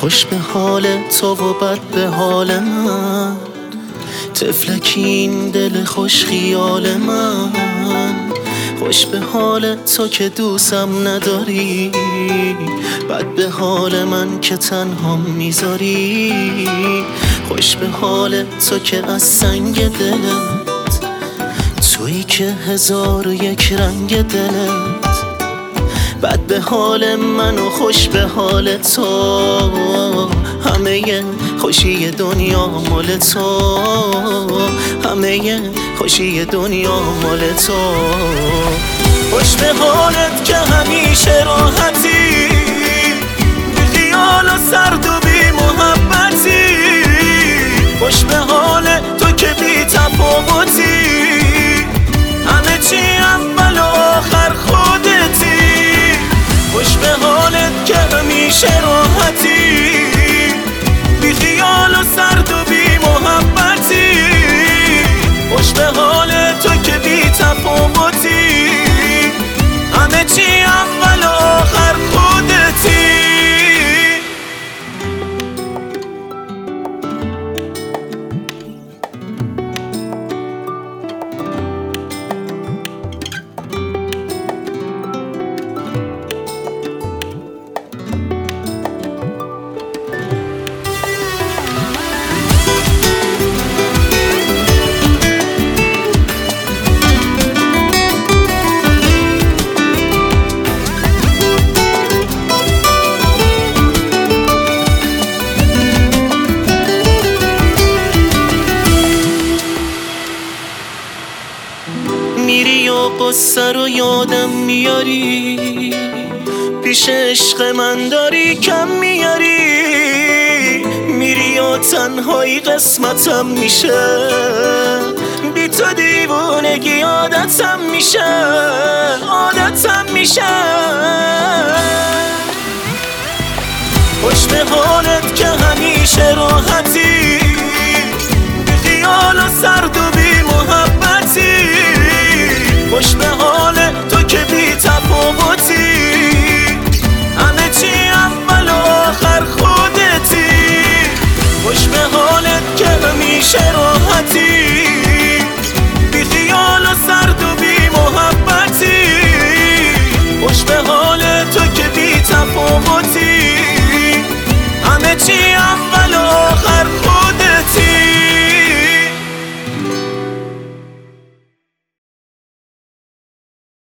خوش به حال تو و بد به حال من، طفلکین دل خوش خیال من. خوش به حال تو که دوستم نداری، بد به حال من که تنها میذاری. خوش به حال تو که از سنگ دلت، تویی که 1001 رنگ دلت. بد به حال من و خوش به حال تو، همه خوشی دنیا مال تو، همه خوشی دنیا مال تو. خوش به حالت که همیشه راحتی، بی خیال و سرد و بی محبتی. خوش به حال تو که بی تفاوتی، همه چی اول و آخر خودتی. خوش به حالت که همیشه راحتی، بی خیال و سرد و بی محبتی. خوش به حال تو که بی تفاوتی، همه چی اول و آخر خودتی. میری و قصه رو یادم میاری، پیش عشق من داری کم میاری. میری و تنهایی قسمتم میشه، بی تو دیوونگی عادتم میشه، عادتم میشه. خوش به حالت که همیشه راحتی، بی خیال و سرد و بی محبتی. خوش به